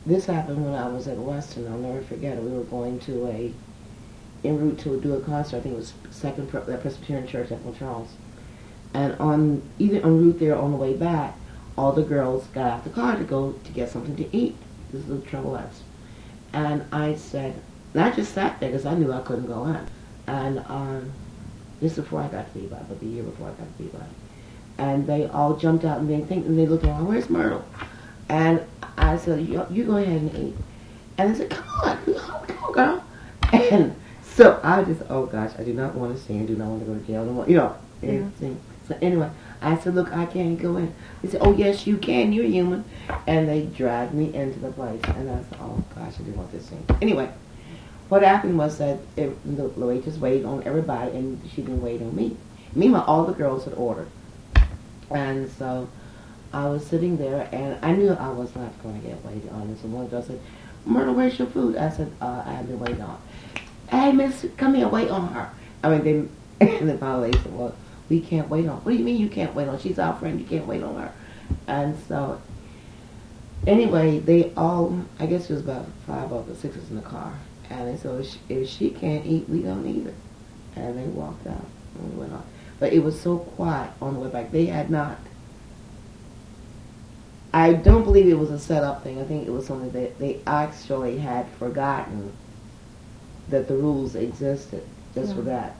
this happened when I was at Western. I'll never forget it. We were going to en route to do a concert. I think it was Second Presbyterian Church at St. Charles. And either en route there or on the way back, all the girls got out the car to go to get something to eat. This is the trouble was. And I said, and I just sat there because I knew I couldn't go in. And this is before I got to Peabody, but the year before I got to Peabody. And they all jumped out and they looked around, where's Myrtle? And I said, you go ahead and eat. And they said, come on, girl. And so I just, oh gosh, I do not want to sing, I do not want to go to jail, everything. So anyway, I said, look, I can't go in. They said, oh yes, you can, you're human. And they dragged me into the place. And I said, oh gosh, I do want this thing. Anyway, what happened was that the waitress waited on everybody and she didn't wait on me. Meanwhile, all the girls had ordered. And so I was sitting there and I knew I was not going to get waited on. And so one girl said, Myrtle, where's your food? I said, I have been waiting on. Hey, miss, come here, wait on her. I mean, and the finally said, well, we can't wait on her. What do you mean you can't wait on her? She's our friend, you can't wait on her. And so, anyway, they all, I guess it was about 5 of the 6 in the car. And they said, if she can't eat, we don't either. And they walked out and we went on. But it was so quiet on the way back. They had not, I don't believe it was a set-up thing. I think it was something that they actually had forgotten that the rules existed just for that.